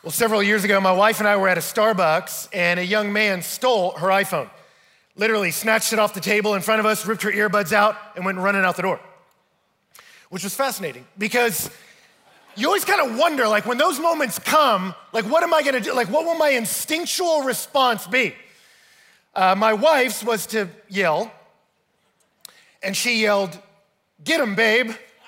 Well, several years ago, my wife and I were at a Starbucks, and a young man stole her iPhone. Literally snatched it off the table in front of us, ripped her earbuds out, and went running out the door. Which was fascinating, because you always kind of wonder, like, when those moments come, like, what am I gonna do? Like, what will my instinctual response be? My wife's was to yell, and she yelled, "Get him, babe."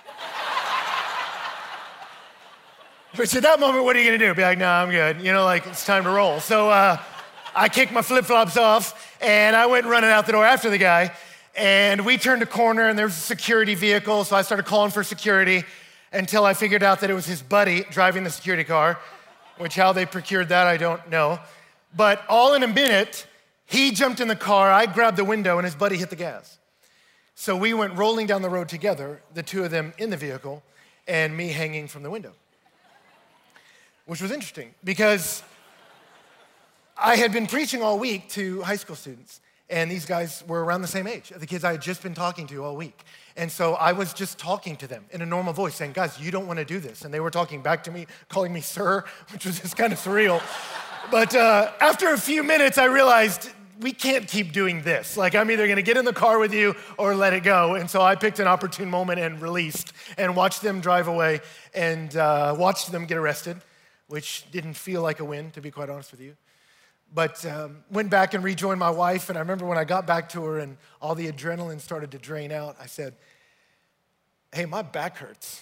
Which at that moment, what are you gonna do? Be like, "Nah, I'm good." You know, like, it's time to roll. So I kicked my flip-flops off, and I went running out the door after the guy, and we turned a corner, and there was a security vehicle, so I started calling for security until I figured out that it was his buddy driving the security car, which how they procured that, I don't know. But all in a minute, he jumped in the car, I grabbed the window, and his buddy hit the gas. So we went rolling down the road together, the two of them in the vehicle, and me hanging from the window. Which was interesting, because I had been preaching all week to high school students, and these guys were around the same age, the kids I had just been talking to all week. And so I was just talking to them in a normal voice, saying, "Guys, you don't want to do this." And they were talking back to me, calling me sir, which was just kind of surreal. But after a few minutes, I realized we can't keep doing this. Like, I'm either gonna get in the car with you or let it go. And so I picked an opportune moment and released and watched them drive away and watched them get arrested, which didn't feel like a win, to be quite honest with you. But went back and rejoined my wife, and I remember when I got back to her and all the adrenaline started to drain out, I said, "Hey, my back hurts."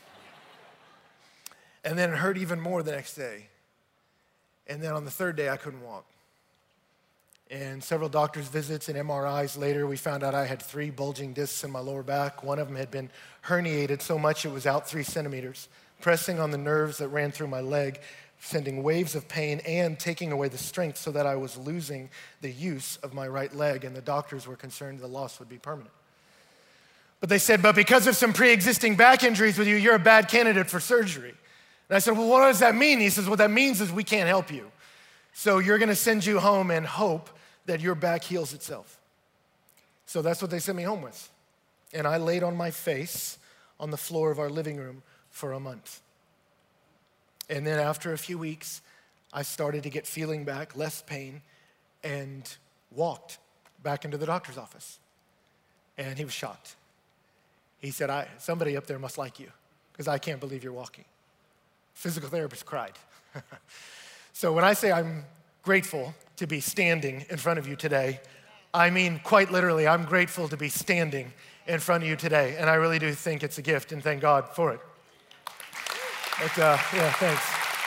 And then it hurt even more the next day. And then on the third day, I couldn't walk. And several doctor's visits and MRIs later, we found out I had 3 bulging discs in my lower back. One of them had been herniated so much it was out 3 centimeters, pressing on the nerves that ran through my leg, sending waves of pain and taking away the strength so that I was losing the use of my right leg, and the doctors were concerned the loss would be permanent. But they said, "But because of some pre-existing back injuries with you, you're a bad candidate for surgery." And I said, "Well, what does that mean?" He says, "What that means is we can't help you. So you're gonna send you home and hope that your back heals itself." So that's what they sent me home with. And I laid on my face on the floor of our living room for a month. And then after a few weeks, I started to get feeling back, less pain, and walked back into the doctor's office. And he was shocked. He said, "Somebody up there must like you, because I can't believe you're walking." Physical therapist cried. So when I say I'm grateful to be standing in front of you today, I mean quite literally, I'm grateful to be standing in front of you today. And I really do think it's a gift, and thank God for it. But yeah, thanks.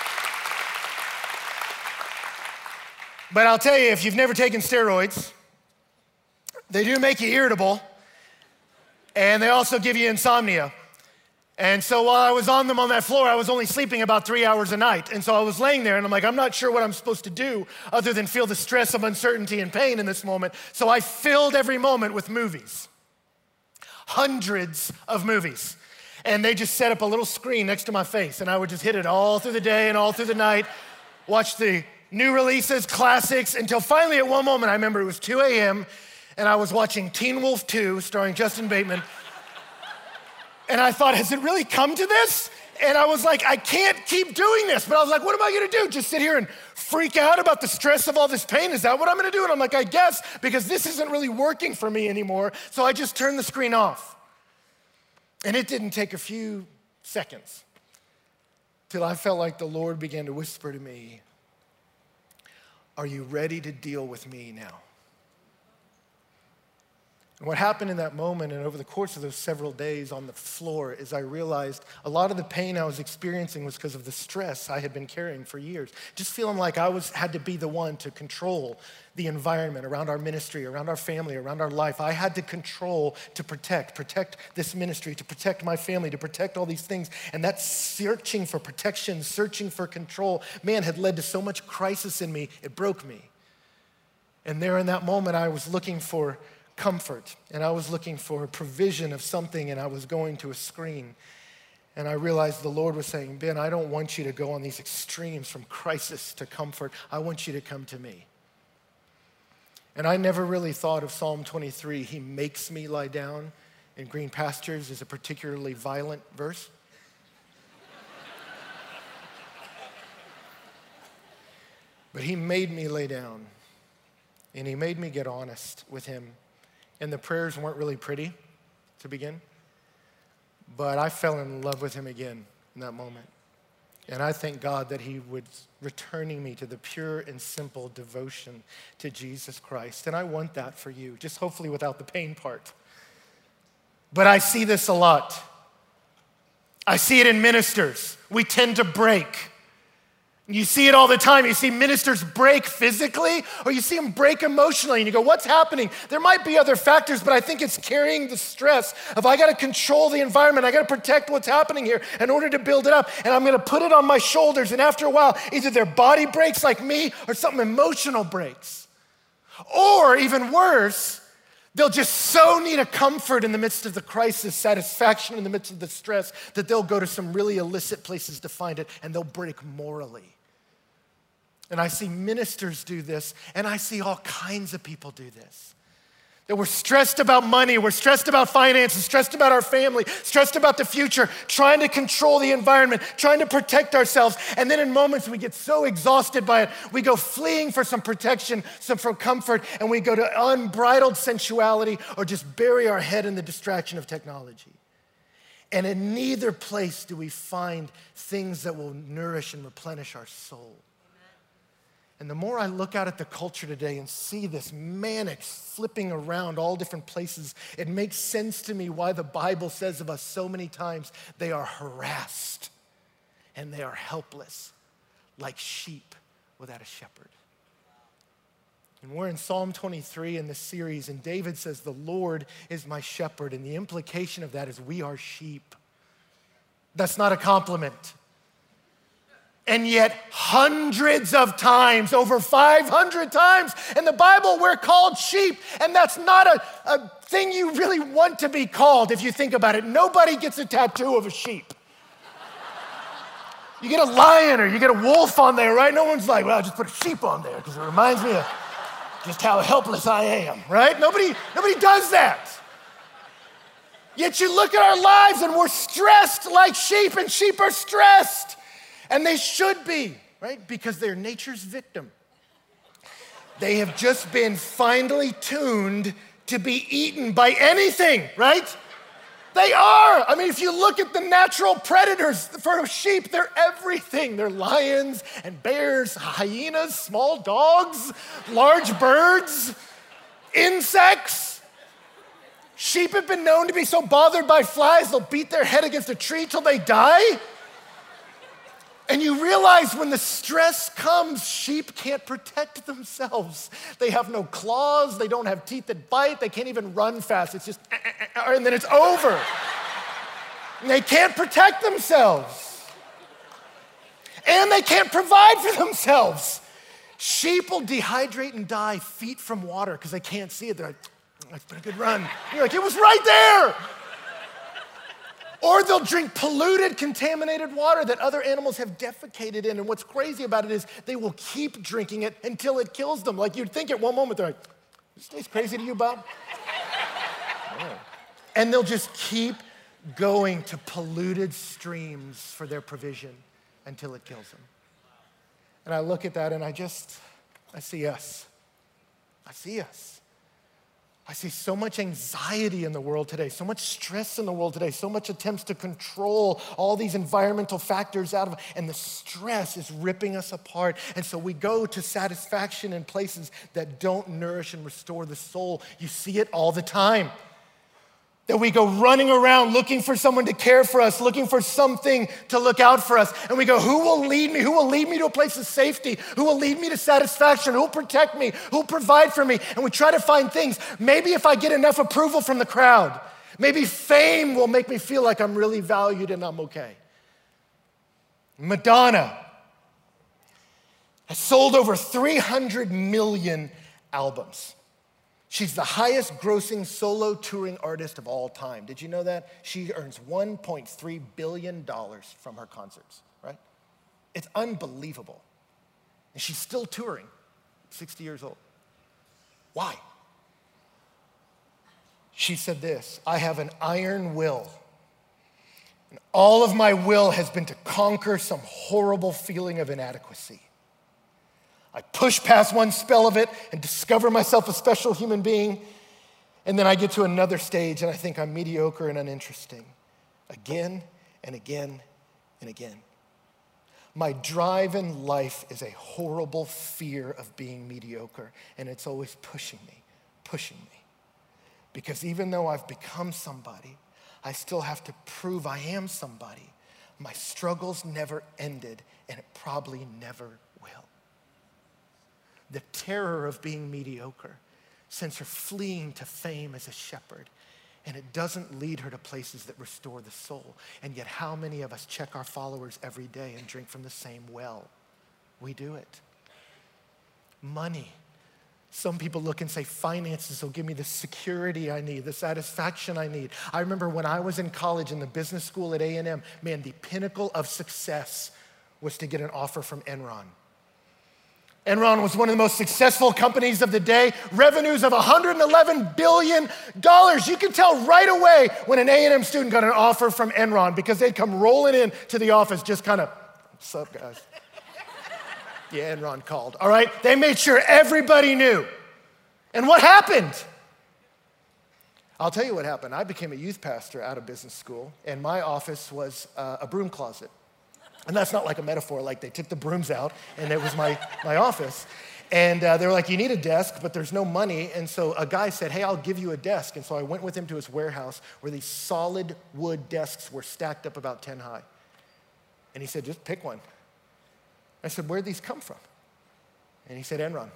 But I'll tell you, if you've never taken steroids, they do make you irritable, and they also give you insomnia. And so while I was on them on that floor, I was only sleeping about 3 hours a night. And so I was laying there, and I'm like, I'm not sure what I'm supposed to do other than feel the stress of uncertainty and pain in this moment. So I filled every moment with movies, hundreds of movies. And they just set up a little screen next to my face, and I would just hit it all through the day and all through the night, watch the new releases, classics, until finally at one moment, I remember it was 2 a.m., and I was watching Teen Wolf 2, starring Justin Bateman, and I thought, has it really come to this? And I was like, I can't keep doing this. But I was like, what am I gonna do? Just sit here and freak out about the stress of all this pain? Is that what I'm gonna do? And I'm like, I guess, because this isn't really working for me anymore. So I just turned the screen off. And it didn't take a few seconds till I felt like the Lord began to whisper to me, "Are you ready to deal with me now?" And what happened in that moment and over the course of those several days on the floor is I realized a lot of the pain I was experiencing was because of the stress I had been carrying for years. Just feeling like I had to be the one to control the environment around our ministry, around our family, around our life. I had to control to protect this ministry, to protect my family, to protect all these things. And that searching for protection, searching for control, man, had led to so much crisis in me, it broke me. And there in that moment, I was looking for comfort, and I was looking for a provision of something, and I was going to a screen. And I realized the Lord was saying, Ben, I don't want you to go on these extremes from crisis to comfort. I want you to come to me. And I never really thought of Psalm 23, he makes me lie down in green pastures, as a particularly violent verse. But he made me lay down, and he made me get honest with him. And the prayers weren't really pretty to begin, but I fell in love with him again in that moment. And I thank God that he was returning me to the pure and simple devotion to Jesus Christ. And I want that for you, just hopefully without the pain part. But I see this a lot. I see it in ministers. We tend to break. You see it all the time. You see ministers break physically, or you see them break emotionally, and you go, what's happening? There might be other factors, but I think it's carrying the stress of I got to control the environment. I got to protect what's happening here in order to build it up, and I'm going to put it on my shoulders, and after a while, either their body breaks like me or something emotional breaks. Or even worse, they'll just so need a comfort in the midst of the crisis, satisfaction in the midst of the stress, that they'll go to some really illicit places to find it, and they'll break morally. And I see ministers do this, and I see all kinds of people do this. That we're stressed about money, we're stressed about finances, stressed about our family, stressed about the future, trying to control the environment, trying to protect ourselves. And then in moments we get so exhausted by it, we go fleeing for some protection, some for comfort, and we go to unbridled sensuality or just bury our head in the distraction of technology. And in neither place do we find things that will nourish and replenish our soul. And the more I look out at the culture today and see this manic flipping around all different places, it makes sense to me why the Bible says of us so many times, they are harassed and they are helpless, like sheep without a shepherd. And we're in Psalm 23 in this series, and David says, the Lord is my shepherd, and the implication of that is we are sheep. That's not a compliment. And yet hundreds of times, over 500 times in the Bible, we're called sheep. And that's not a thing you really want to be called if you think about it. Nobody gets a tattoo of a sheep. You get a lion or you get a wolf on there, right? No one's like, well, I'll just put a sheep on there because it reminds me of just how helpless I am, right? Nobody does that. Yet you look at our lives and we're stressed like sheep, and sheep are stressed. And they should be, right? Because they're nature's victim. They have just been finely tuned to be eaten by anything, right? They are. I mean, if you look at the natural predators for sheep, they're everything. They're lions and bears, hyenas, small dogs, large birds, insects. Sheep have been known to be so bothered by flies, they'll beat their head against a tree till they die. And you realize when the stress comes, sheep can't protect themselves. They have no claws, they don't have teeth that bite, they can't even run fast. It's just, and then it's over. And they can't protect themselves. And they can't provide for themselves. Sheep will dehydrate and die feet from water because they can't see it. They're like, that's been a good run. You're like, it was right there. Or they'll drink polluted, contaminated water that other animals have defecated in. And what's crazy about it is they will keep drinking it until it kills them. Like you'd think at one moment, they're like, this tastes crazy to you, Bob? Oh. And they'll just keep going to polluted streams for their provision until it kills them. And I look at that and I see us. I see us. I see so much anxiety in the world today, so much stress in the world today, so much attempts to control all these environmental factors out of it, and the stress is ripping us apart. And so we go to satisfaction in places that don't nourish and restore the soul. You see it all the time. That we go running around looking for someone to care for us, looking for something to look out for us. And we go, who will lead me? Who will lead me to a place of safety? Who will lead me to satisfaction? Who will protect me? Who will provide for me? And we try to find things. Maybe if I get enough approval from the crowd, maybe fame will make me feel like I'm really valued and I'm okay. Madonna has sold over 300 million albums. She's the highest grossing solo touring artist of all time. Did you know that? She earns $1.3 billion from her concerts, right? It's unbelievable. And she's still touring, 60 years old. Why? She said this, I have an iron will. And all of my will has been to conquer some horrible feeling of inadequacy. I push past one spell of it and discover myself a special human being. And then I get to another stage and I think I'm mediocre and uninteresting. Again and again and again. My drive in life is a horrible fear of being mediocre, and it's always pushing me. Because even though I've become somebody, I still have to prove I am somebody. My struggles never ended, and it probably never will. The terror of being mediocre sends her fleeing to fame as a shepherd, and it doesn't lead her to places that restore the soul. And yet how many of us check our followers every day and drink from the same well? We do it. Money. Some people look and say, finances will give me the security I need, the satisfaction I need. I remember when I was in college in the business school at A&M, man, the pinnacle of success was to get an offer from Enron. Enron was one of the most successful companies of the day, revenues of $111 billion. You can tell right away when an A&M student got an offer from Enron because they'd come rolling in to the office just kind of, what's up, guys? Yeah, Enron called, all right? They made sure everybody knew. And what happened? I'll tell you what happened. I became a youth pastor out of business school, and my office was a broom closet. And that's not like a metaphor, like they took the brooms out and it was my office. And they were like, you need a desk, but there's no money. And so a guy said, hey, I'll give you a desk. And so I went with him to his warehouse where these solid wood desks were stacked up about 10 high. And he said, just pick one. I said, where'd these come from? And he said, Enron.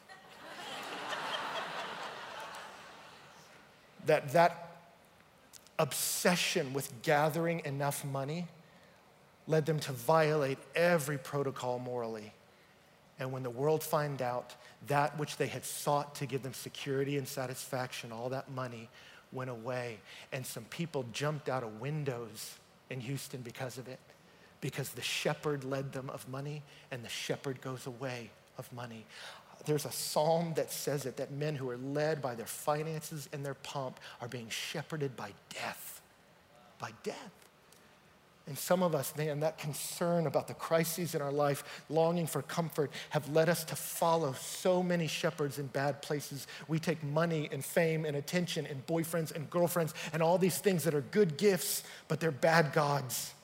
That obsession with gathering enough money led them to violate every protocol morally. And when the world found out, that which they had sought to give them security and satisfaction, all that money went away. And some people jumped out of windows in Houston because of it. Because the shepherd led them of money, and the shepherd goes away of money. There's a psalm that says it, that men who are led by their finances and their pomp are being shepherded by death. By death. And some of us, man, that concern about the crises in our life, longing for comfort, have led us to follow so many shepherds in bad places. We take money and fame and attention and boyfriends and girlfriends and all these things that are good gifts, but they're bad gods.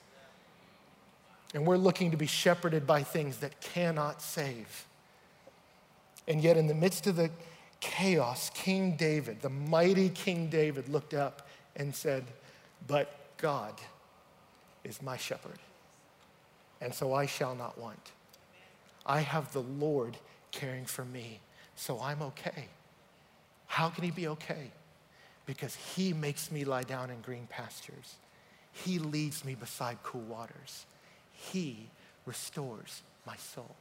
And we're looking to be shepherded by things that cannot save. And yet in the midst of the chaos, King David, the mighty King David, looked up and said, but God is my shepherd, and so I shall not want. I have the Lord caring for me, so I'm okay. How can he be okay? Because he makes me lie down in green pastures. He leads me beside cool waters. He restores my soul.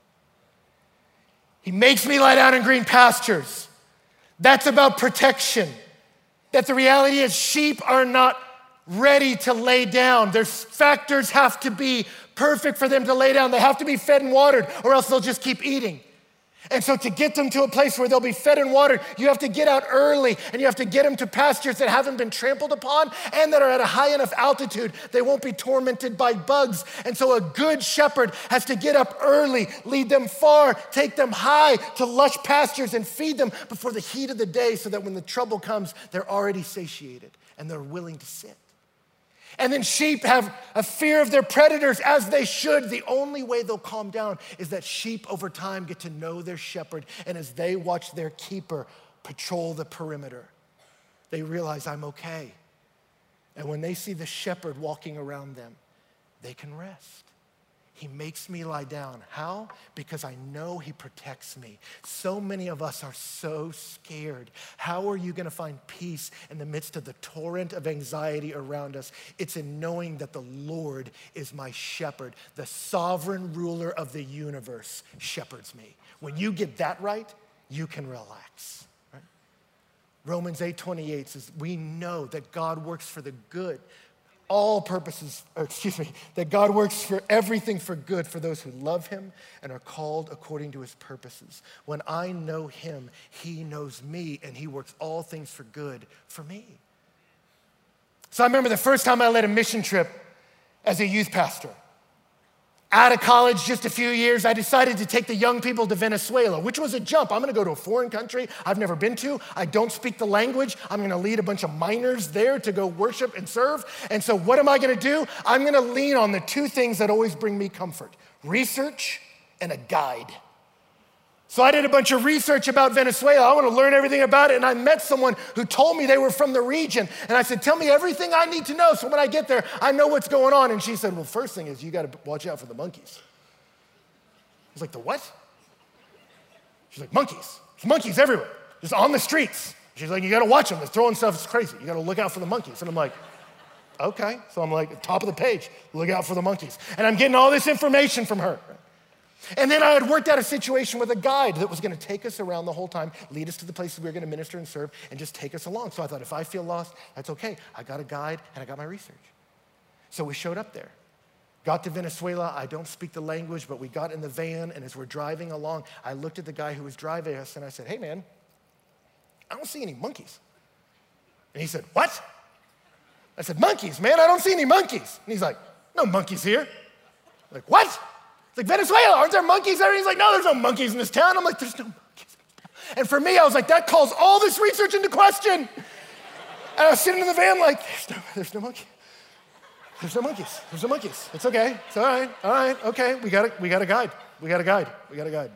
He makes me lie down in green pastures. That's about protection. That the reality is sheep are not ready to lay down. Their factors have to be perfect for them to lay down. They have to be fed and watered, or else they'll just keep eating. And so to get them to a place where they'll be fed and watered, you have to get out early, and you have to get them to pastures that haven't been trampled upon and that are at a high enough altitude they won't be tormented by bugs. And so a good shepherd has to get up early, lead them far, take them high to lush pastures and feed them before the heat of the day, so that when the trouble comes, they're already satiated and they're willing to sit. And then sheep have a fear of their predators, as they should. The only way they'll calm down is that sheep over time get to know their shepherd, and as they watch their keeper patrol the perimeter, they realize I'm okay. And when they see the shepherd walking around them, they can rest. He makes me lie down. How? Because I know he protects me. So many of us are so scared. How are you going to find peace in the midst of the torrent of anxiety around us? It's in knowing that the Lord is my shepherd. The sovereign ruler of the universe shepherds me. When you get that right, you can relax. Right? Romans 8:28 says, we know that God works for the good, that God works for everything for good for those who love him and are called according to his purposes. When I know him, he knows me, and he works all things for good for me. So I remember the first time I led a mission trip as a youth pastor. Out of college, just a few years, I decided to take the young people to Venezuela, which was a jump. I'm gonna go to a foreign country I've never been to. I don't speak the language. I'm gonna lead a bunch of minors there to go worship and serve. And so what am I gonna do? I'm gonna lean on the two things that always bring me comfort: research and a guide. So I did a bunch of research about Venezuela. I want to learn everything about it. And I met someone who told me they were from the region. And I said, tell me everything I need to know so when I get there, I know what's going on. And she said, well, first thing is you got to watch out for the monkeys. I was like, the what? She's like, monkeys. There's monkeys everywhere, just on the streets. She's like, you got to watch them. They're throwing stuff. It's crazy. You got to look out for the monkeys. And I'm like, okay. So I'm like, top of the page, look out for the monkeys. And I'm getting all this information from her. And then I had worked out a situation with a guide that was going to take us around the whole time, lead us to the places we were going to minister and serve, and just take us along. So I thought, if I feel lost, that's okay. I got a guide and I got my research. So we showed up there. Got to Venezuela. I don't speak the language, but we got in the van, and as we're driving along, I looked at the guy who was driving us, and I said, hey, man, I don't see any monkeys. And he said, what? I said, monkeys, man, I don't see any monkeys. And he's like, no monkeys here. I'm like, what? Like, Venezuela, aren't there monkeys there? And he's like, no, there's no monkeys in this town. I'm like, there's no monkeys in this town. And for me, I was like, that calls all this research into question. And I was sitting in the van like, there's no monkey. There's no monkeys. There's no monkeys. It's okay. It's all right, okay. We got a guide. We got a guide.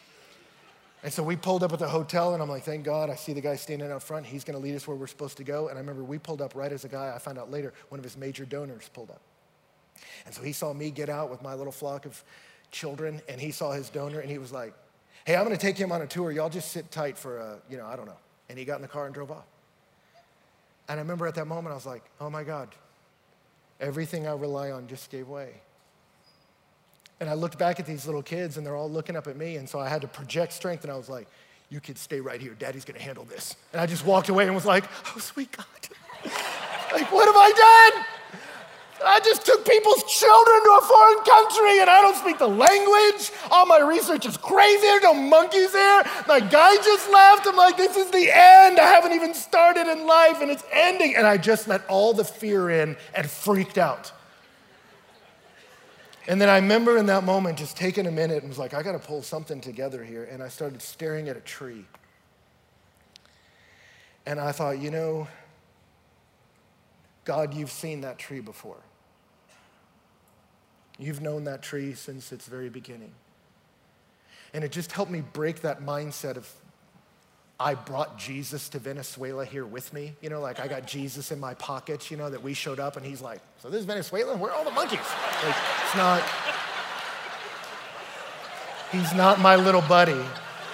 And so we pulled up at the hotel, and I'm like, thank God, I see the guy standing out front. He's going to lead us where we're supposed to go. And I remember we pulled up right as a guy, I found out later, one of his major donors pulled up. And so he saw me get out with my little flock of children, and he saw his donor, and he was like, hey, I'm going to take him on a tour. Y'all just sit tight for, I don't know. And he got in the car and drove off. And I remember at that moment, I was like, oh my God, everything I rely on just gave way. And I looked back at these little kids, and they're all looking up at me, and so I had to project strength, and I was like, you kids stay right here. Daddy's going to handle this. And I just walked away and was like, oh, sweet God. Like, what have I done? I just took people's children to a foreign country, and I don't speak the language. All my research is crazy. There's no monkeys there. My guy just left. I'm like, this is the end. I haven't even started in life, and it's ending. And I just let all the fear in and freaked out. And then I remember in that moment just taking a minute and was like, I got to pull something together here. And I started staring at a tree. And I thought, God, you've seen that tree before. You've known that tree since its very beginning. And it just helped me break that mindset of, I brought Jesus to Venezuela here with me. Like I got Jesus in my pockets, that we showed up and he's like, so this is Venezuela? Where are all the monkeys? Like, he's not my little buddy.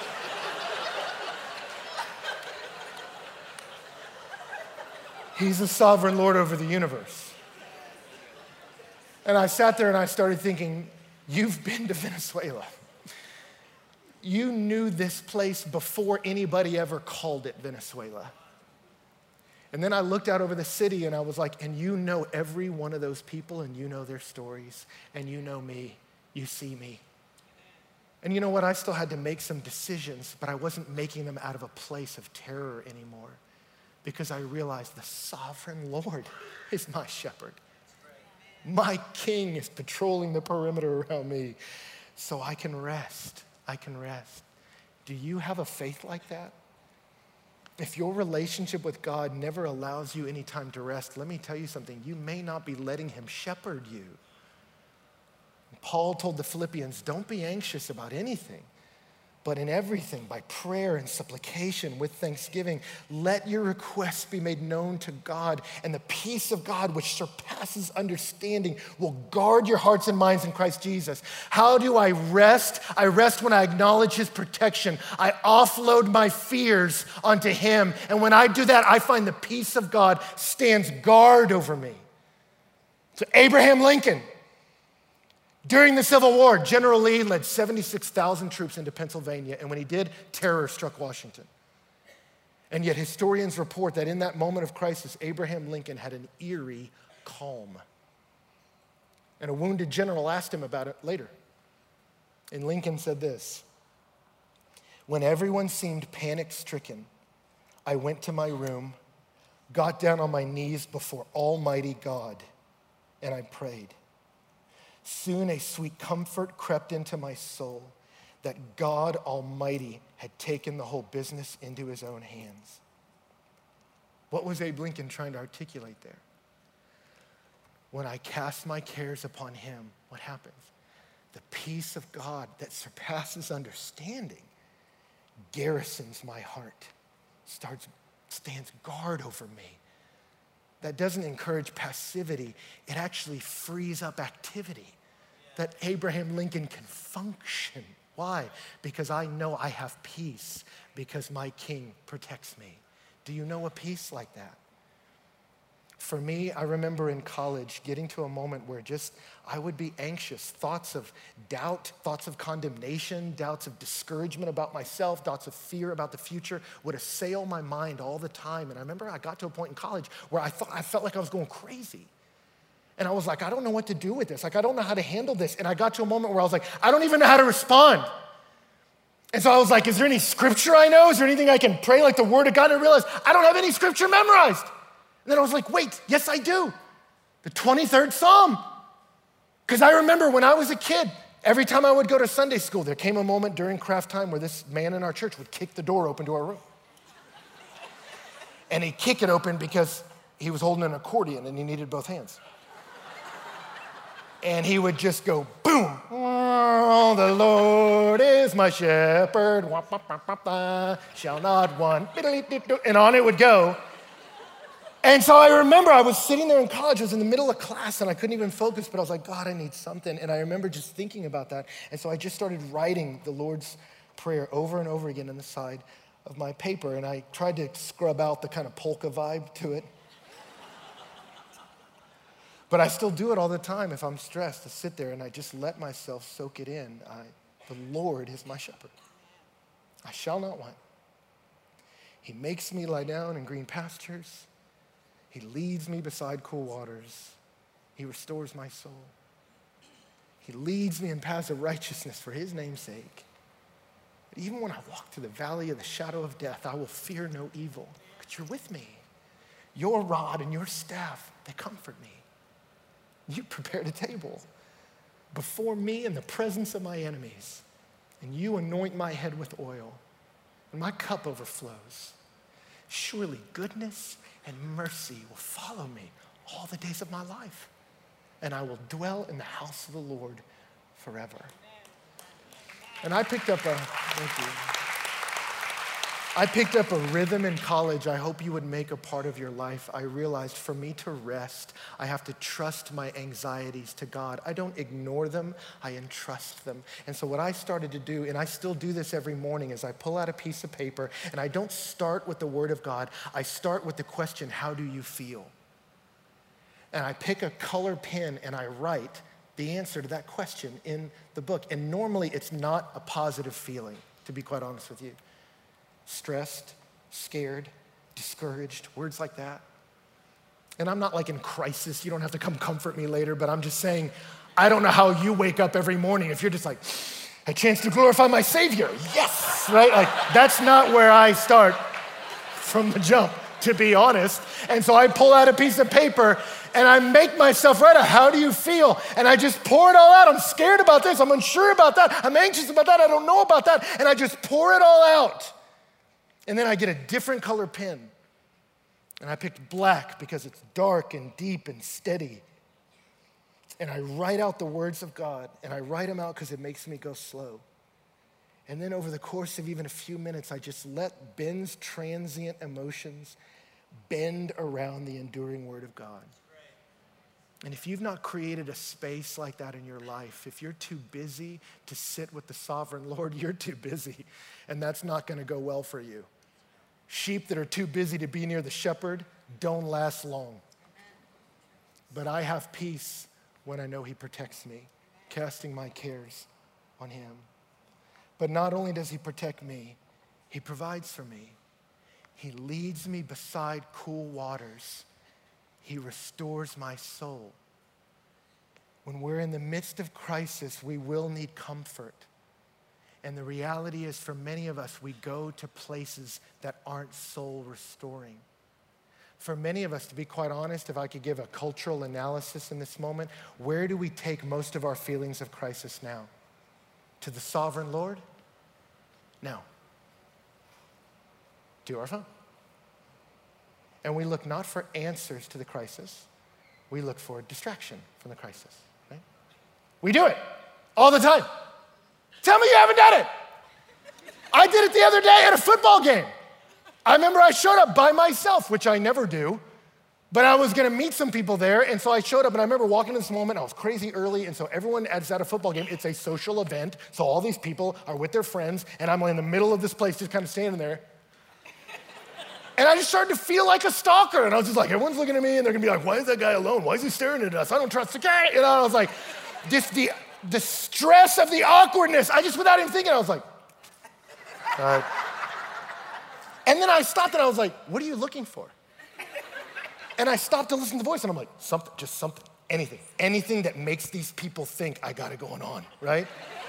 He's the sovereign Lord over the universe. And I sat there and I started thinking, you've been to Venezuela. You knew this place before anybody ever called it Venezuela. And then I looked out over the city and I was like, and you know every one of those people, and you know their stories, and you know me, you see me. And you know what? I still had to make some decisions, but I wasn't making them out of a place of terror anymore, because I realized the sovereign Lord is my shepherd. My King is patrolling the perimeter around me, so I can rest. I can rest. Do you have a faith like that? If your relationship with God never allows you any time to rest, let me tell you something. You may not be letting him shepherd you. Paul told the Philippians, don't be anxious about anything, but in everything, by prayer and supplication with thanksgiving, let your requests be made known to God, and the peace of God, which surpasses understanding, will guard your hearts and minds in Christ Jesus. How do I rest? I rest when I acknowledge his protection. I offload my fears onto him, and when I do that, I find the peace of God stands guard over me. So Abraham Lincoln, during the Civil War, General Lee led 76,000 troops into Pennsylvania, and when he did, terror struck Washington. And yet historians report that in that moment of crisis, Abraham Lincoln had an eerie calm. And a wounded general asked him about it later. And Lincoln said this, when everyone seemed panic-stricken, I went to my room, got down on my knees before Almighty God, and I prayed. Soon a sweet comfort crept into my soul that God Almighty had taken the whole business into his own hands. What was Abe Lincoln trying to articulate there? When I cast my cares upon him, what happens? The peace of God that surpasses understanding garrisons my heart, stands guard over me. That doesn't encourage passivity. It actually frees up activity that Abraham Lincoln can function. Why? Because I know I have peace because my king protects me. Do you know a peace like that? For me, I remember in college getting to a moment where I would be anxious. Thoughts of doubt, thoughts of condemnation, doubts of discouragement about myself, thoughts of fear about the future would assail my mind all the time. And I remember I got to a point in college where I felt like I was going crazy. And I was like, I don't know what to do with this. Like, I don't know how to handle this. And I got to a moment where I was like, I don't even know how to respond. And so I was like, is there any scripture I know? Is there anything I can pray like the word of God? And I realized I don't have any scripture memorized. And then I was like, wait, yes, I do. The 23rd Psalm. Because I remember when I was a kid, every time I would go to Sunday school, there came a moment during craft time where this man in our church would kick the door open to our room. And he'd kick it open because he was holding an accordion and he needed both hands. And he would just go, boom. Oh, the Lord is my shepherd. Shall not want. And on it would go. And so I remember I was sitting there in college, I was in the middle of class and I couldn't even focus, but I was like, God, I need something. And I remember just thinking about that. And so I just started writing the Lord's Prayer over and over again on the side of my paper. And I tried to scrub out the kind of polka vibe to it. But I still do it all the time if I'm stressed, to sit there and I just let myself soak it in. The Lord is my shepherd. I shall not want. He makes me lie down in green pastures. He leads me beside cool waters. He restores my soul. He leads me in paths of righteousness for his name's sake. But even when I walk through the valley of the shadow of death, I will fear no evil, because you're with me. Your rod and your staff, they comfort me. You prepared a table before me in the presence of my enemies, and you anoint my head with oil, and my cup overflows. Surely goodness and mercy will follow me all the days of my life, and I will dwell in the house of the Lord forever. And I picked up a rhythm in college I hope you would make a part of your life. I realized for me to rest, I have to trust my anxieties to God. I don't ignore them, I entrust them. And so what I started to do, and I still do this every morning, is I pull out a piece of paper and I don't start with the word of God. I start with the question, how do you feel? And I pick a color pen and I write the answer to that question in the book. And normally it's not a positive feeling, to be quite honest with you. Stressed, scared, discouraged, words like that. And I'm not like in crisis, you don't have to come comfort me later, but I'm just saying, I don't know how you wake up every morning if you're just like, a chance to glorify my Savior, yes, right? Like, that's not where I start from the jump, to be honest. And so I pull out a piece of paper and I make myself write, how do you feel? And I just pour it all out. I'm scared about this, I'm unsure about that, I'm anxious about that, I don't know about that, and I just pour it all out. And then I get a different color pen. And I picked black because it's dark and deep and steady. And I write out the words of God, and I write them out because it makes me go slow. And then over the course of even a few minutes, I just let Ben's transient emotions bend around the enduring word of God. And if you've not created a space like that in your life, if you're too busy to sit with the sovereign Lord, you're too busy, and that's not going to go well for you. Sheep that are too busy to be near the shepherd don't last long. But I have peace when I know he protects me, casting my cares on him. But not only does he protect me, he provides for me. He leads me beside cool waters. He restores my soul. When we're in the midst of crisis, we will need comfort. And the reality is, for many of us, we go to places that aren't soul restoring. For many of us, to be quite honest, if I could give a cultural analysis in this moment, where do we take most of our feelings of crisis now? To the sovereign Lord? No. To our phone. And we look not for answers to the crisis, we look for distraction from the crisis, right? We do it all the time. Tell me you haven't done it. I did it the other day at a football game. I remember I showed up by myself, which I never do, but I was gonna meet some people there, and so I showed up, and I remember walking in this moment, I was crazy early, and so everyone is at a football game, it's a social event, so all these people are with their friends, and I'm in the middle of this place just kind of standing there. And I just started to feel like a stalker, and I was just like, everyone's looking at me, and they're gonna be like, why is that guy alone? Why is he staring at us? I don't trust the guy. You know, I was like, the stress of the awkwardness, I just, without even thinking, I was like, And then I stopped and I was like, what are you looking for? And I stopped to listen to the voice and I'm like, something, just something, anything that makes these people think I got it going on, right?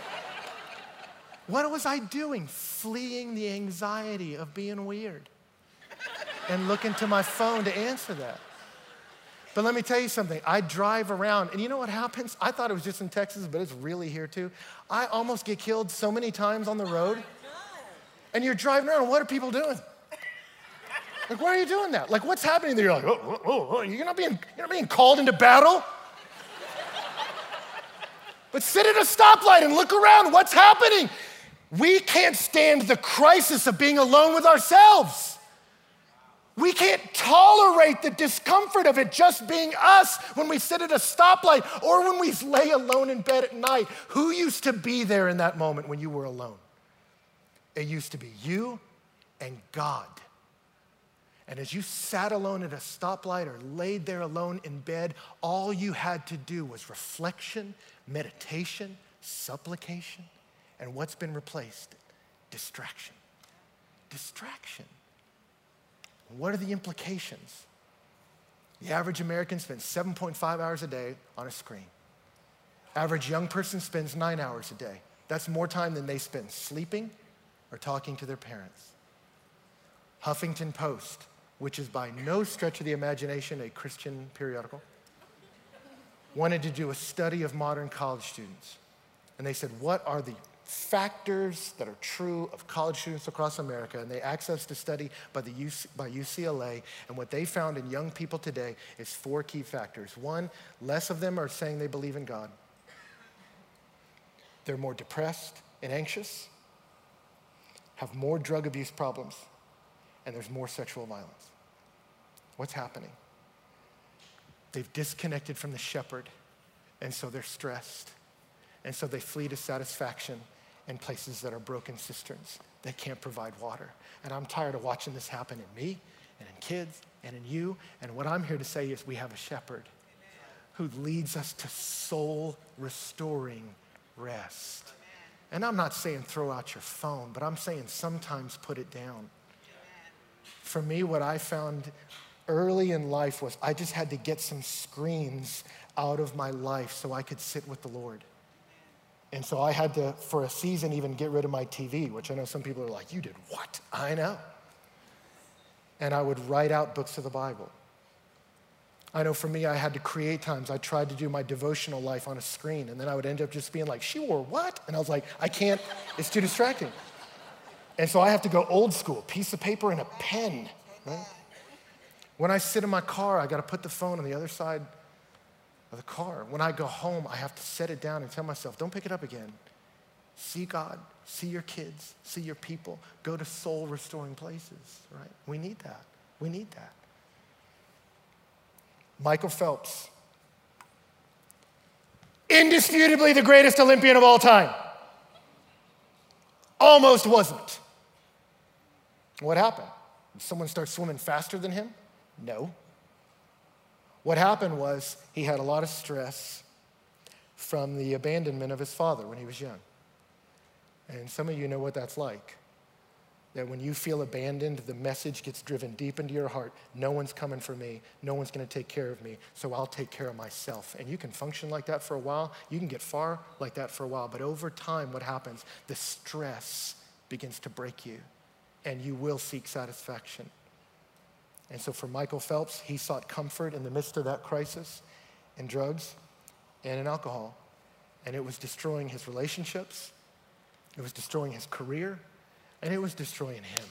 What was I doing? Fleeing the anxiety of being weird and looking to my phone to answer that. But let me tell you something, I drive around and you know what happens? I thought it was just in Texas, but it's really here too. I almost get killed so many times on the road. And you're driving around, what are people doing? Like, why are you doing that? Like, what's happening there? You're like, oh, you're not being called into battle. But sit at a stoplight and look around, what's happening? We can't stand the crisis of being alone with ourselves. We can't tolerate the discomfort of it just being us when we sit at a stoplight or when we lay alone in bed at night. Who used to be there in that moment when you were alone? It used to be you and God. And as you sat alone at a stoplight or laid there alone in bed, all you had to do was reflection, meditation, supplication, and what's been replaced? Distraction. Distraction. What are the implications? The average American spends 7.5 hours a day on a screen. Average young person spends 9 hours a day. That's more time than they spend sleeping or talking to their parents. Huffington Post, which is by no stretch of the imagination a Christian periodical, wanted to do a study of modern college students. And they said, what are the factors that are true of college students across America? And they accessed a study by UCLA, and what they found in young people today is 4 key factors. 1, less of them are saying they believe in God. They're more depressed and anxious, have more drug abuse problems, and there's more sexual violence. What's happening? They've disconnected from the shepherd, and so they're stressed. And so they flee to satisfaction in places that are broken cisterns that can't provide water. And I'm tired of watching this happen in me and in kids and in you. And what I'm here to say is we have a shepherd who leads us to soul restoring rest. And I'm not saying throw out your phone, but I'm saying sometimes put it down. For me, what I found early in life was I just had to get some screens out of my life so I could sit with the Lord. And so I had to, for a season, even get rid of my TV, which I know some people are like, you did what? I know. And I would write out books of the Bible. I know for me, I had to create times. I tried to do my devotional life on a screen, and then I would end up just being like, she wore what? And I was like, I can't, it's too distracting. And so I have to go old school, piece of paper and a pen, right? When I sit in my car, I gotta put the phone on the other side of the car. When I go home, I have to set it down and tell myself, don't pick it up again. See God, see your kids, see your people, go to soul restoring places, right? We need that, we need that. Michael Phelps, indisputably the greatest Olympian of all time. Almost wasn't. What happened? Did someone start swimming faster than him? No. What happened was he had a lot of stress from the abandonment of his father when he was young. And some of you know what that's like. That when you feel abandoned, the message gets driven deep into your heart. No one's coming for me. No one's gonna take care of me, so I'll take care of myself. And you can function like that for a while. You can get far like that for a while. But over time, what happens? The stress begins to break you, and you will seek satisfaction. And so for Michael Phelps, he sought comfort in the midst of that crisis in drugs and in alcohol. And it was destroying his relationships, it was destroying his career, and it was destroying him.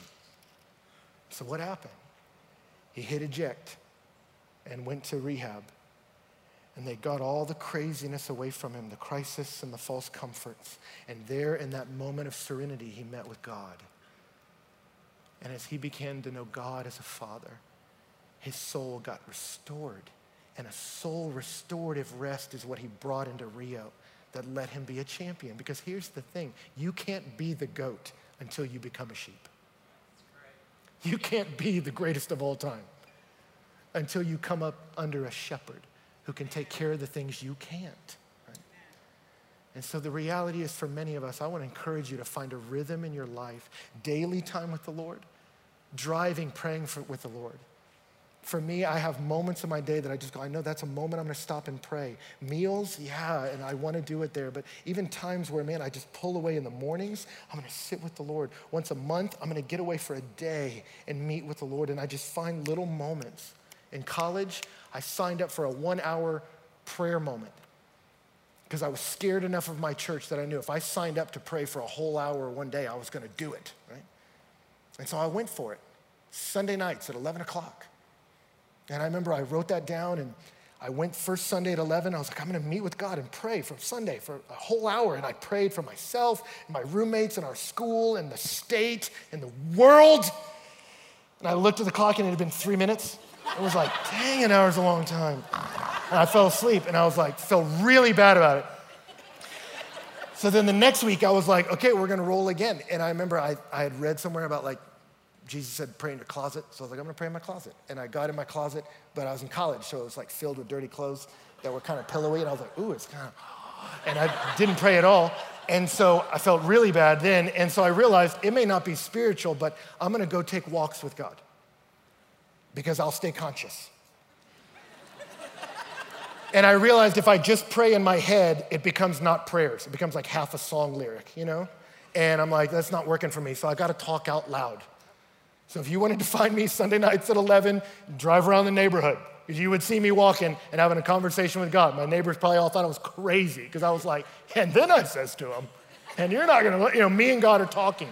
So what happened? He hit eject and went to rehab. And they got all the craziness away from him, the crisis and the false comforts. And there in that moment of serenity, he met with God. And as he began to know God as a father, his soul got restored. And a soul restorative rest is what he brought into Rio that let him be a champion. Because here's the thing, you can't be the GOAT until you become a sheep. You can't be the greatest of all time until you come up under a shepherd who can take care of the things you can't. Right? And so the reality is, for many of us, I want to encourage you to find a rhythm in your life, daily time with the Lord, driving, praying with the Lord. For me, I have moments in my day that I just go, I know that's a moment I'm going to stop and pray. Meals, yeah, and I want to do it there. But even times where, man, I just pull away in the mornings, I'm going to sit with the Lord. Once a month, I'm going to get away for a day and meet with the Lord. And I just find little moments. In college, I signed up for a 1-hour prayer moment because I was scared enough of my church that I knew if I signed up to pray for a whole hour one day, I was going to do it, right? And so I went for it, Sunday nights at 11 o'clock. And I remember I wrote that down, and I went first Sunday at 11. I was like, I'm going to meet with God and pray from Sunday for a whole hour. And I prayed for myself and my roommates and our school and the state and the world. And I looked at the clock, and it had been 3 minutes. It was like, dang, an hour's a long time. And I fell asleep, and I was like, felt really bad about it. So then the next week, I was like, okay, we're going to roll again. And I remember I had read somewhere about, like, Jesus said, pray in your closet. So I was like, I'm going to pray in my closet. And I got in my closet, but I was in college, so it was like filled with dirty clothes that were kind of pillowy. And I was like, ooh, it's kind of, and I didn't pray at all. And so I felt really bad then. And so I realized it may not be spiritual, but I'm going to go take walks with God because I'll stay conscious. And I realized if I just pray in my head, it becomes not prayers. It becomes like half a song lyric, you know? And I'm like, that's not working for me. So I got to talk out loud. So if you wanted to find me Sunday nights at 11, drive around the neighborhood. You would see me walking and having a conversation with God. My neighbors probably all thought I was crazy because I was like, and then I says to him, and you're not going to, me and God are talking.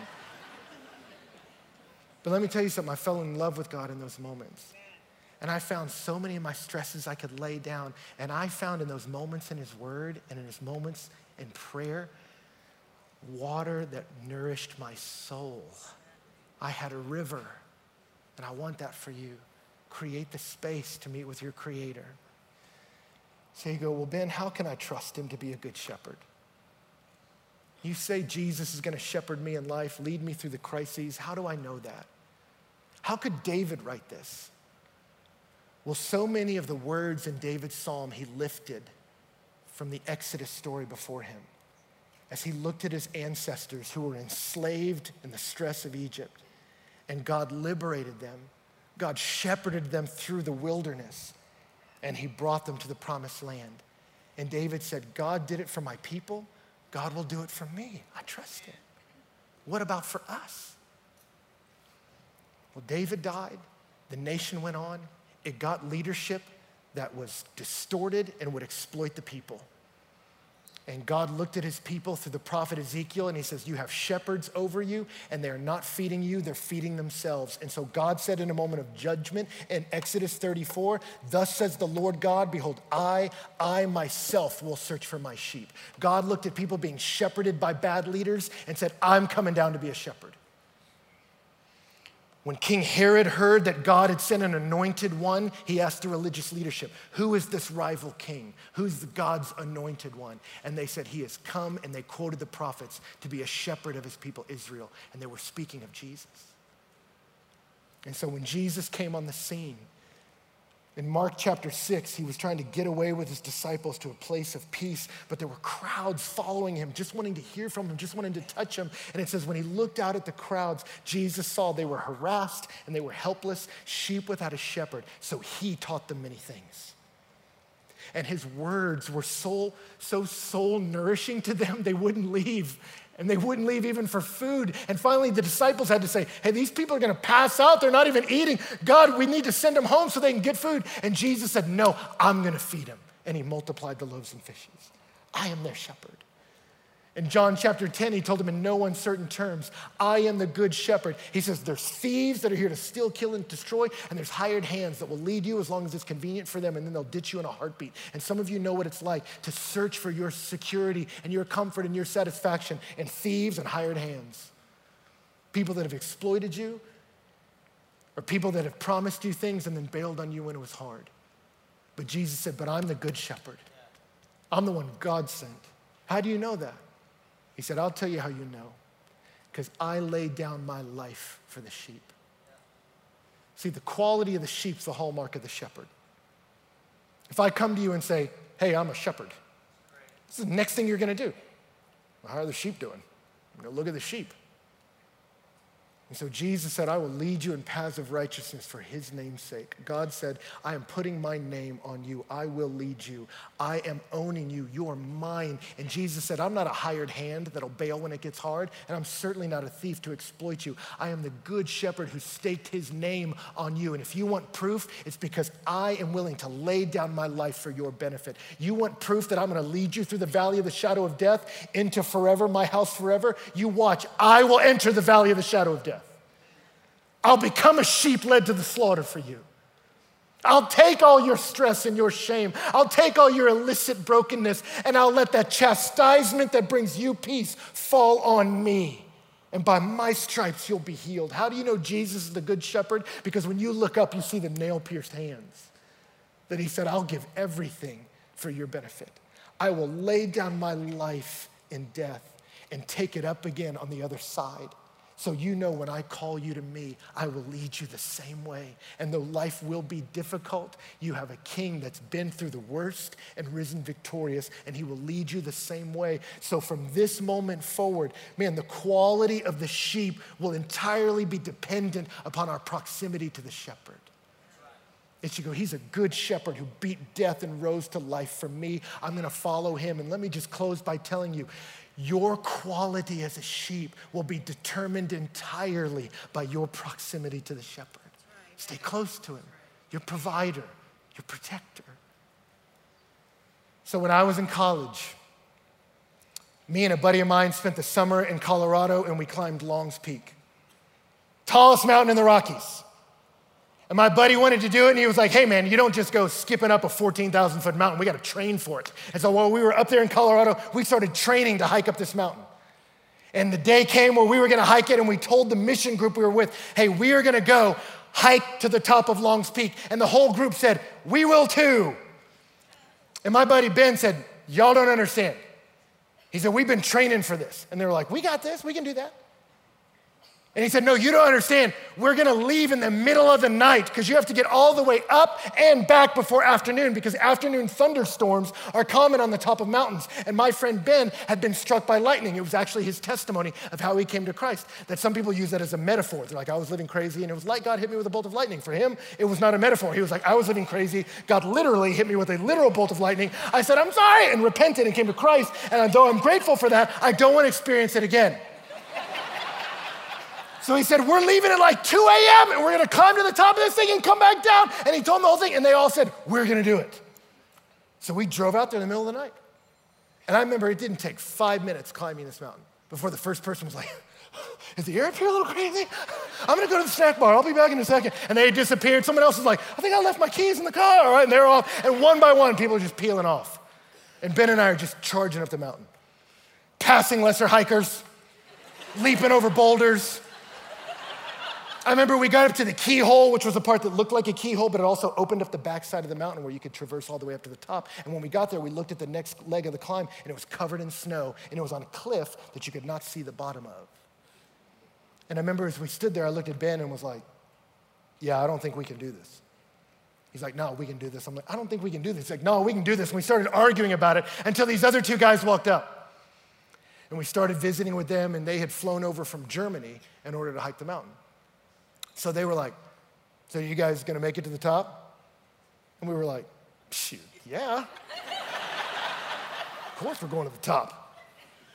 But let me tell you something, I fell in love with God in those moments. And I found so many of my stresses I could lay down. And I found in those moments in his word and in his moments in prayer, water that nourished my soul. I had a river, and I want that for you. Create the space to meet with your Creator. So you go, well, Ben, how can I trust him to be a good shepherd? You say Jesus is going to shepherd me in life, lead me through the crises. How do I know that? How could David write this? Well, so many of the words in David's psalm he lifted from the Exodus story before him as he looked at his ancestors who were enslaved in the stress of Egypt. And God liberated them. God shepherded them through the wilderness, and he brought them to the promised land. And David said, God did it for my people. God will do it for me. I trust him. What about for us? Well, David died. The nation went on. It got leadership that was distorted and would exploit the people. And God looked at his people through the prophet Ezekiel, and he says, you have shepherds over you, and they're not feeding you, they're feeding themselves. And so God said in a moment of judgment in Exodus 34, thus says the Lord God, behold, I myself will search for my sheep. God looked at people being shepherded by bad leaders and said, I'm coming down to be a shepherd. When King Herod heard that God had sent an anointed one, he asked the religious leadership, who is this rival king? Who's God's anointed one? And they said, he has come, and they quoted the prophets to be a shepherd of his people, Israel. And they were speaking of Jesus. And so when Jesus came on the scene, in Mark chapter 6, he was trying to get away with his disciples to a place of peace, but there were crowds following him, just wanting to hear from him, just wanting to touch him. And it says when he looked out at the crowds, Jesus saw they were harassed and they were helpless, sheep without a shepherd. So he taught them many things. And his words were so soul nourishing to them, they wouldn't leave. And they wouldn't leave even for food. And finally, the disciples had to say, hey, these people are going to pass out. They're not even eating. God, we need to send them home so they can get food. And Jesus said, no, I'm going to feed them. And he multiplied the loaves and fishes. I am their shepherd. In John chapter 10, he told them in no uncertain terms, I am the good shepherd. He says there's thieves that are here to steal, kill, and destroy, and there's hired hands that will lead you as long as it's convenient for them, and then they'll ditch you in a heartbeat. And some of you know what it's like to search for your security and your comfort and your satisfaction in thieves and hired hands. People that have exploited you, or people that have promised you things and then bailed on you when it was hard. But Jesus said, but I'm the good shepherd. I'm the one God sent. How do you know that? He said, I'll tell you how you know. Because I laid down my life for the sheep. See, the quality of the sheep's the hallmark of the shepherd. If I come to you and say, hey, I'm a shepherd, this is the next thing you're going to do. Well, how are the sheep doing? I'm going to look at the sheep. And so Jesus said, I will lead you in paths of righteousness for his name's sake. God said, I am putting my name on you. I will lead you. I am owning you. You are mine. And Jesus said, I'm not a hired hand that'll bail when it gets hard, and I'm certainly not a thief to exploit you. I am the good shepherd who staked his name on you. And if you want proof, it's because I am willing to lay down my life for your benefit. You want proof that I'm going to lead you through the valley of the shadow of death into forever, my house forever? You watch. I will enter the valley of the shadow of death. I'll become a sheep led to the slaughter for you. I'll take all your stress and your shame. I'll take all your illicit brokenness, and I'll let that chastisement that brings you peace fall on me. And by my stripes, you'll be healed. How do you know Jesus is the good shepherd? Because when you look up, you see the nail-pierced hands. That he said, I'll give everything for your benefit. I will lay down my life in death and take it up again on the other side. So you know when I call you to me, I will lead you the same way. And though life will be difficult, you have a king that's been through the worst and risen victorious, and he will lead you the same way. So from this moment forward, man, the quality of the sheep will entirely be dependent upon our proximity to the shepherd. It should go, he's a good shepherd who beat death and rose to life for me. I'm going to follow him. And let me just close by telling you, your quality as a sheep will be determined entirely by your proximity to the shepherd. Right. Stay close to him, your provider, your protector. So when I was in college, me and a buddy of mine spent the summer in Colorado, and we climbed Long's Peak, tallest mountain in the Rockies. And my buddy wanted to do it, and he was like, hey man, you don't just go skipping up a 14,000-foot mountain. We got to train for it. And so while we were up there in Colorado, we started training to hike up this mountain. And the day came where we were going to hike it, and we told the mission group we were with, hey, we are going to go hike to the top of Long's Peak. And the whole group said, we will too. And my buddy Ben said, y'all don't understand. He said, we've been training for this. And they were like, we got this, we can do that. And he said, no, you don't understand. We're going to leave in the middle of the night because you have to get all the way up and back before afternoon, because afternoon thunderstorms are common on the top of mountains. And my friend Ben had been struck by lightning. It was actually his testimony of how he came to Christ. That some people use that as a metaphor. They're like, I was living crazy, and it was like God hit me with a bolt of lightning. For him, it was not a metaphor. He was like, I was living crazy. God literally hit me with a literal bolt of lightning. I said, I'm sorry, and repented and came to Christ. And though I'm grateful for that, I don't want to experience it again. So he said, we're leaving at like 2 a.m. and we're going to climb to the top of this thing and come back down. And he told them the whole thing, and they all said, we're going to do it. So we drove out there in the middle of the night. And I remember it didn't take 5 minutes climbing this mountain before the first person was like, is the air up here a little crazy? I'm going to go to the snack bar. I'll be back in a second. And they disappeared. Someone else was like, I think I left my keys in the car. All right, and they're off. And one by one, people are just peeling off. And Ben and I are just charging up the mountain, passing lesser hikers, leaping over boulders. I remember we got up to the keyhole, which was a part that looked like a keyhole, but it also opened up the backside of the mountain where you could traverse all the way up to the top. And when we got there, we looked at the next leg of the climb, and it was covered in snow, and it was on a cliff that you could not see the bottom of. And I remember as we stood there, I looked at Ben and was like, yeah, I don't think we can do this. He's like, no, we can do this. I'm like, I don't think we can do this. He's like, no, we can do this. And we started arguing about it until these other two guys walked up. And we started visiting with them, and they had flown over from Germany in order to hike the mountain. So they were like, so you guys gonna make it to the top? And we were like, shoot, yeah. Of course we're going to the top.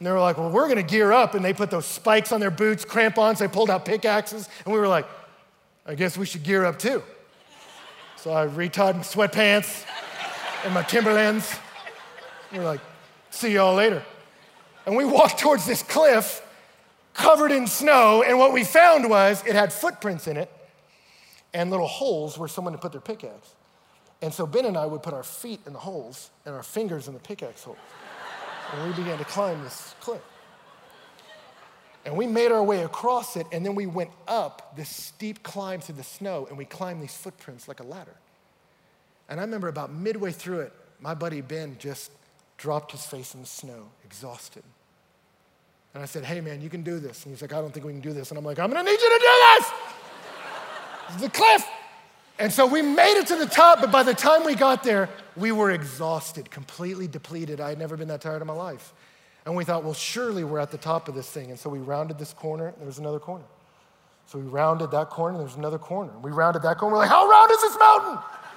And they were like, well, we're gonna gear up. And they put those spikes on their boots, crampons, they pulled out pickaxes. And we were like, I guess we should gear up too. So I retied my sweatpants and my Timberlands. We were like, see y'all later. And we walked towards this cliff covered in snow, and what we found was it had footprints in it and little holes where someone had put their pickaxe. And so Ben and I would put our feet in the holes and our fingers in the pickaxe holes. And we began to climb this cliff. And we made our way across it, and then we went up this steep climb through the snow, and we climbed these footprints like a ladder. And I remember about midway through it, my buddy Ben just dropped his face in the snow, exhausted. And I said, hey man, you can do this. And he's like, I don't think we can do this. And I'm like, I'm gonna need you to do this. This is the cliff. And so we made it to the top, but by the time we got there, we were exhausted, completely depleted. I had never been that tired in my life. And we thought, well, surely we're at the top of this thing. And so we rounded this corner, and there was another corner. So we rounded that corner, and there was another corner. We rounded that corner, we're like, how round is this mountain?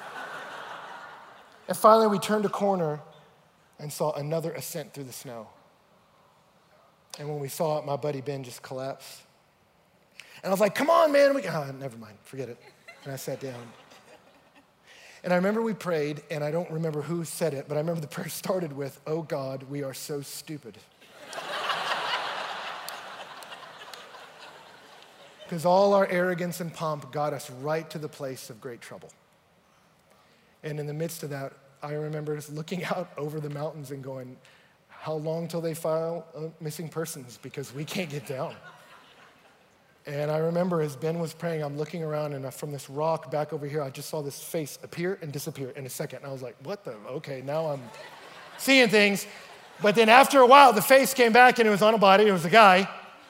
And finally, we turned a corner and saw another ascent through the snow. And when we saw it, my buddy Ben just collapsed. And I was like, come on, man. Never mind, forget it. And I sat down. And I remember we prayed, and I don't remember who said it, but I remember the prayer started with, oh God, we are so stupid. Because all our arrogance and pomp got us right to the place of great trouble. And in the midst of that, I remember just looking out over the mountains and going, how long till they file missing persons? Because we can't get down. And I remember as Ben was praying, I'm looking around, and from this rock back over here, I just saw this face appear and disappear in a second. And I was like, what the? Okay, now I'm seeing things. But then after a while, the face came back, and it was on a body. It was a guy.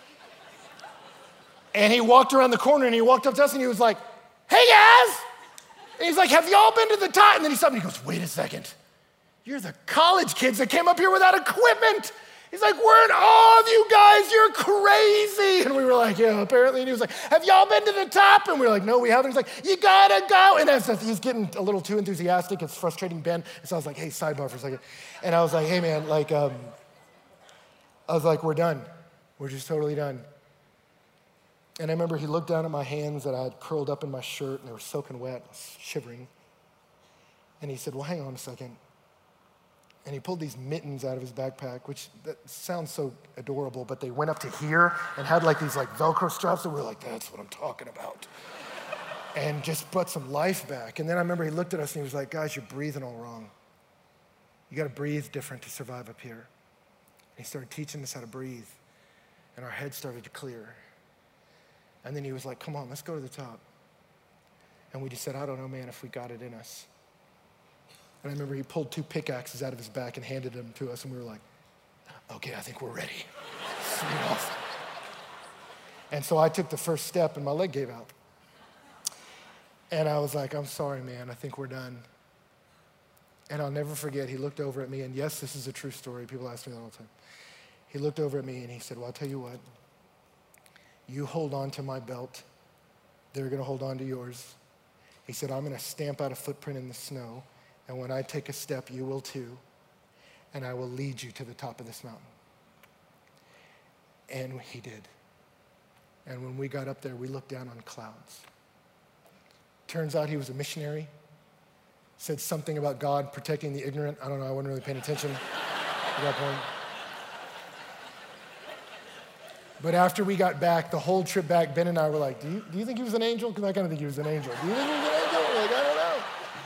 And he walked around the corner, and he walked up to us, and he was like, hey, guys. And he's like, have y'all been to the top? And then he stopped, and he goes, wait a second. You're the college kids that came up here without equipment. He's like, we're in awe of you guys. You're crazy. And we were like, yeah, apparently. And he was like, have y'all been to the top? And we were like, no, we haven't. He's like, you gotta go. And as he's getting a little too enthusiastic, it's frustrating Ben. And so I was like, hey, sidebar for a second. And I was like, hey, man, we're done. We're just totally done. And I remember he looked down at my hands that I had curled up in my shirt, and they were soaking wet, I was shivering. And he said, well, hang on a second. And he pulled these mittens out of his backpack, which that sounds so adorable, but they went up to here and had like these like Velcro straps, and we were like, that's what I'm talking about. And just brought some life back. And then I remember he looked at us and he was like, guys, you're breathing all wrong. You gotta breathe different to survive up here. And he started teaching us how to breathe, and our heads started to clear. And then he was like, come on, let's go to the top. And we just said, I don't know, man, if we got it in us. And I remember he pulled 2 pickaxes out of his back and handed them to us, and we were like, okay, I think we're ready. And so I took the first step, and my leg gave out. And I was like, I'm sorry, man, I think we're done. And I'll never forget, he looked over at me, and yes, this is a true story. People ask me that all the time. He looked over at me, and he said, well, I'll tell you what. You hold on to my belt. They're going to hold on to yours. He said, I'm going to stamp out a footprint in the snow, and when I take a step, you will too, and I will lead you to the top of this mountain. And he did. And when we got up there, we looked down on clouds. Turns out he was a missionary, said something about God protecting the ignorant. I don't know, I wasn't really paying attention at that point. But after we got back, the whole trip back, Ben and I were like, do you think he was an angel? Because I kind of think he was an angel. Do you think he was an angel? We're like, I don't know.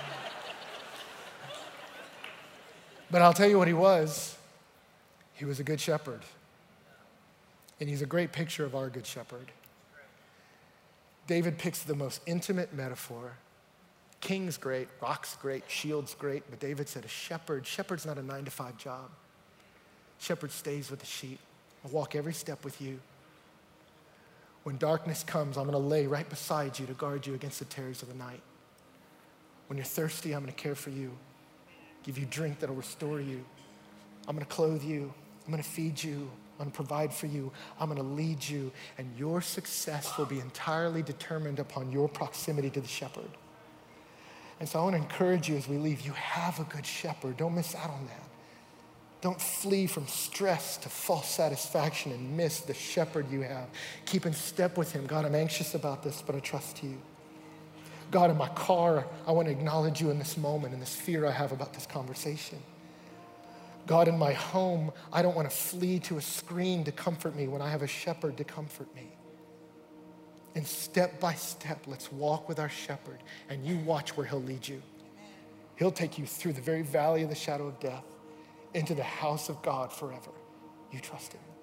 But I'll tell you what he was. He was a good shepherd. And he's a great picture of our good shepherd. David picks the most intimate metaphor. King's great, rock's great, shield's great, but David said a shepherd's not a 9-to-5 job. Shepherd stays with the sheep. I'll walk every step with you. When darkness comes, I'm going to lay right beside you to guard you against the terrors of the night. When you're thirsty, I'm going to care for you, give you drink that will restore you. I'm going to clothe you. I'm going to feed you. I'm going to provide for you. I'm going to lead you. And your success will be entirely determined upon your proximity to the shepherd. And so I want to encourage you as we leave, you have a good shepherd. Don't miss out on that. Don't flee from stress to false satisfaction and miss the shepherd you have. Keep in step with him. God, I'm anxious about this, but I trust you. God, in my car, I want to acknowledge you in this moment and this fear I have about this conversation. God, in my home, I don't want to flee to a screen to comfort me when I have a shepherd to comfort me. And step by step, let's walk with our shepherd, and you watch where he'll lead you. He'll take you through the very valley of the shadow of death into the house of God forever. You trust him.